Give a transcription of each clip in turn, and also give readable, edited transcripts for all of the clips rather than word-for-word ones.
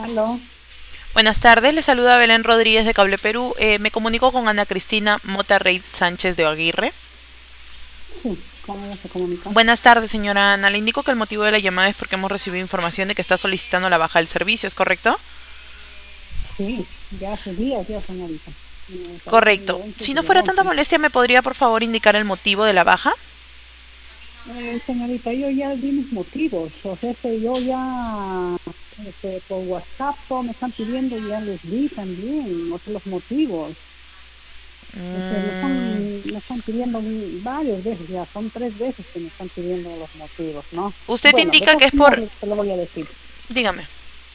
Aló, Buenas tardes, le saluda Belén Rodríguez de Cable Perú. Me comunico con Ana Cristina Mota Reid Sánchez de Aguirre. sí, con ella se comunica. Buenas tardes, señora Ana. Le indico que el motivo de la llamada es porque hemos recibido información de que está solicitando la baja del servicio, ¿es correcto? Sí, ya hace días, ya señorita. Me parece Correcto. evidencia Si que no ya fuera tanta 11. molestia, ¿me podría por favor indicar el motivo de la baja? Señorita, yo ya di mis motivos, o sea que yo ya por WhatsApp todo me están pidiendo, ya les di también, o sea, los motivos. Mm, Me están pidiendo varias veces, ya son 3 veces que me están pidiendo los motivos, ¿no? usted Bueno, de indica que todas es maneras por... te lo voy a decir. Dígame.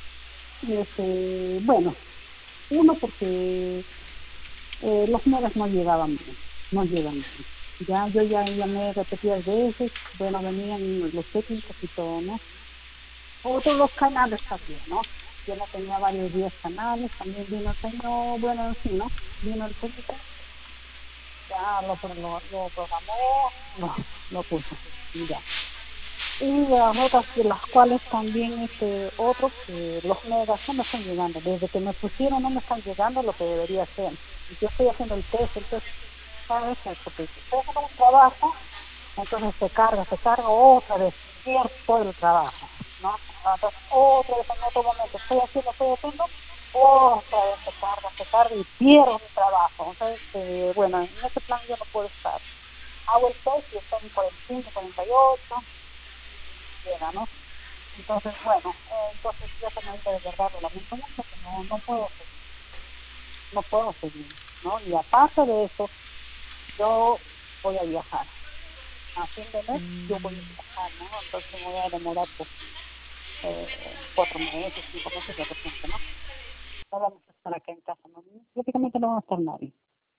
Bueno, uno porque los modas no llegaban bien, no llegan bien. Ya, yo ya llamé repetidas veces, bueno, venían los técnicos y todo, ¿no? Otros los canales también, ¿no? Yo no tenía varios días canales, también vino el señor, bueno, en fin, ¿no? Vino el técnico, ya lo programó, lo puso, y ya. Y las otras de las cuales también, otros, los megas no me están llegando. Desde que me pusieron no me están llegando lo que debería ser. Yo estoy haciendo el test, ¿sabes? Porque estoy haciendo un trabajo, entonces se carga otra vez, pierdo todo el trabajo, ¿no? Entonces, otra vez en otro momento, estoy haciendo, otra vez se carga y pierdo mi trabajo. Entonces, bueno, en ese plan yo no puedo estar. Hago el test y estoy en 45, 48, llega, ¿no? Entonces, bueno, entonces yo también de verdad lo lamento mucho, que no puedo seguir, no puedo seguir, ¿no? Y aparte de eso, yo voy a viajar. A fin de mes yo voy a viajar, ¿no? Entonces me voy a demorar pues, 4 meses, 5 meses de repente, ¿no? No vamos a estar acá en casa, ¿no? Prácticamente no va a estar nadie.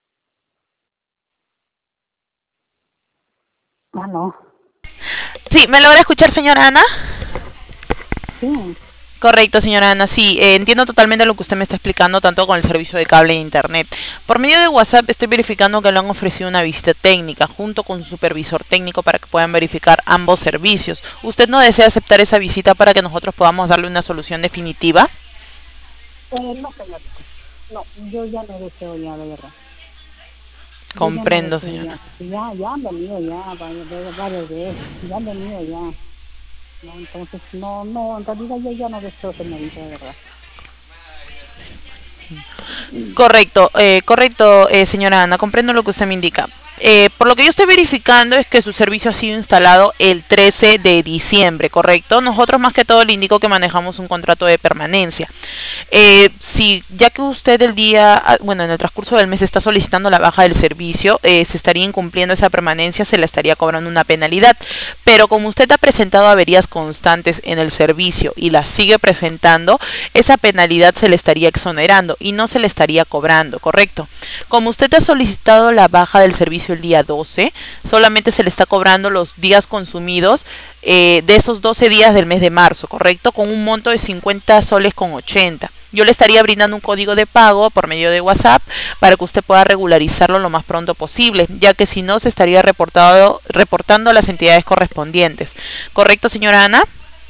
Ah, no. Sí, ¿me logra escuchar, señora Ana? Sí, Correcto, señora Ana. Sí, entiendo totalmente lo que usted me está explicando, tanto con el servicio de cable e internet. Por medio de WhatsApp estoy verificando que le han ofrecido una visita técnica junto con su supervisor técnico para que puedan verificar ambos servicios. ¿Usted no desea aceptar esa visita para que nosotros podamos darle una solución definitiva? no, señorita. No, yo ya no deseo ya, de verdad. Yo ya no Comprendo, deseo señora. ya, porque ya han venido ya varias veces, ya han venido ya. ¿No? Entonces, en realidad yo ya no deseo, señorita, de verdad. Correcto, señora Ana, comprendo lo que usted me indica. Por lo que yo estoy verificando es que su servicio ha sido instalado el 13 de diciembre, ¿correcto? Nosotros más que todo le indico que manejamos un contrato de permanencia. Si ya que usted bueno, en el transcurso del mes está solicitando la baja del servicio, se estaría incumpliendo esa permanencia, se le estaría cobrando una penalidad. Pero como usted ha presentado averías constantes en el servicio y las sigue presentando, esa penalidad se le estaría exonerando y no se le estaría cobrando, ¿correcto? Como usted ha solicitado la baja del servicio el día 12, solamente se le está cobrando los días consumidos de esos 12 días del mes de marzo, ¿correcto? Con un monto de 50 soles con 80. Yo le estaría brindando un código de pago por medio de WhatsApp para que usted pueda regularizarlo lo más pronto posible, ya que si no se estaría reportando a las entidades correspondientes. ¿Correcto, señora Ana?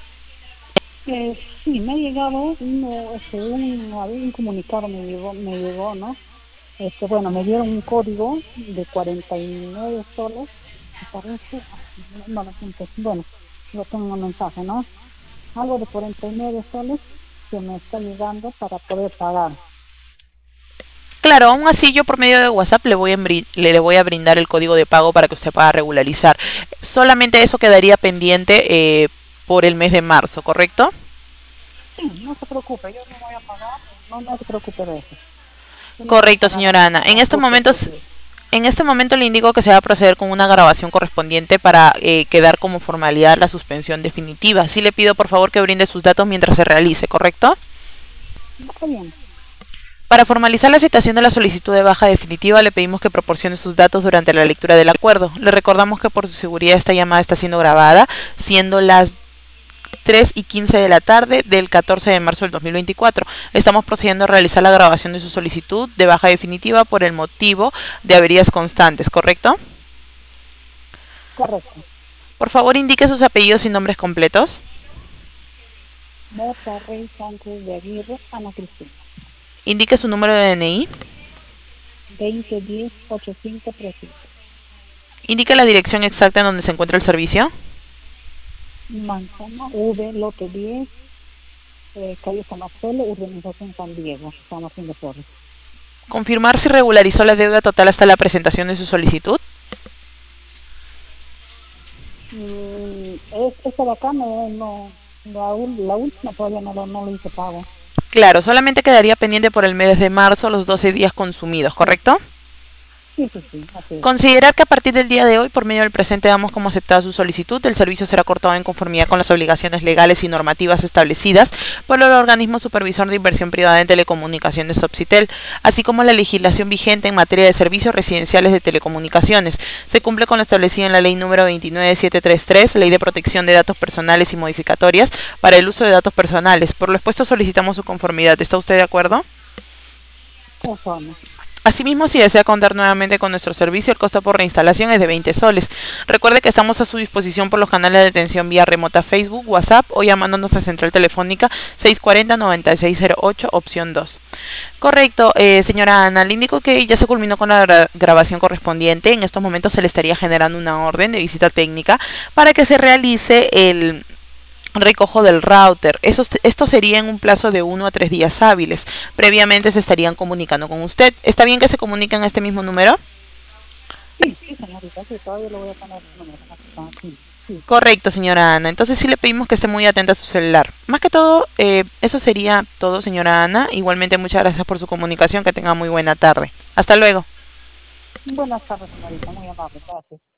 Sí, me ha llegado un comunicado, me llegó, ¿no? Bueno, me dieron un código de 49 soles, me parece, no lo apunté, bueno, lo tengo en mensaje, ¿no? Algo de 49 soles que me está llegando para poder pagar. Claro, aún así yo por medio de WhatsApp le voy a brindar el código de pago para que usted pueda regularizar. Solamente eso quedaría pendiente por el mes de marzo, ¿correcto? Sí, no se preocupe, yo no voy a pagar, no se preocupe de eso. Yo no voy a Correcto, pagar en señora el Ana. transcurso porque En este momento le indico que se va a proceder con una grabación correspondiente para quedar como formalidad la suspensión definitiva. Sí le pido por favor que brinde sus datos mientras se realice, ¿correcto? está bien. Para formalizar la aceptación de la solicitud de baja definitiva, le pedimos que proporcione sus datos durante la lectura del acuerdo. Le recordamos que por su seguridad esta llamada está siendo grabada, siendo las 3:15 de la tarde del 14 de marzo del 2024. Estamos procediendo a realizar la grabación de su solicitud de baja definitiva por el motivo de averías constantes, ¿correcto? Correcto. Por favor, indique sus apellidos y nombres completos. Mota Rey Sánchez de Aguirre, Ana Cristina. Indique su número de DNI. 2010-8535. Indique la dirección exacta en donde se encuentra el servicio. Manzana V, lote 10, calle San Marcelo, urbanización San Diego, San Martín de Porres. Confirmar si regularizó la deuda total hasta la presentación de su solicitud. Esta de acá la última todavía no lo hice pago. Claro, solamente quedaría pendiente por el mes de marzo los 12 días consumidos, ¿correcto? Sí, así es. Considerar que a partir del día de hoy, por medio del presente, damos como aceptada su solicitud. El servicio será cortado en conformidad con las obligaciones legales y normativas establecidas por el organismo supervisor de inversión privada en telecomunicaciones Opsitel, así como la legislación vigente en materia de servicios residenciales de telecomunicaciones. Se cumple con lo establecido en la ley número 29733, Ley de Protección de Datos Personales y Modificatorias para el uso de datos personales. Por lo expuesto, solicitamos su conformidad. ¿Está usted de acuerdo? Conforme. Asimismo, si desea contar nuevamente con nuestro servicio, el costo por reinstalación es de 20 soles. Recuerde que estamos a su disposición por los canales de atención vía remota Facebook, WhatsApp o llamándonos a central telefónica 640-9608, opción 2. Correcto, señora Ana, le indico que ya se culminó con la grabación correspondiente. En estos momentos se le estaría generando una orden de visita técnica para que se realice el recojo del router. Esto sería en un plazo de 1 a 3 días hábiles. Previamente se estarían comunicando con usted. ¿Está bien que se comuniquen a este mismo número? Sí, señorita, sí, todavía lo voy a poner el número. Sí. Correcto, señora Ana. Entonces sí le pedimos que esté muy atenta a su celular. Más que todo, eso sería todo, señora Ana. Igualmente muchas gracias por su comunicación. Que tenga muy buena tarde. Hasta luego. Buenas tardes, señorita, muy amable, gracias.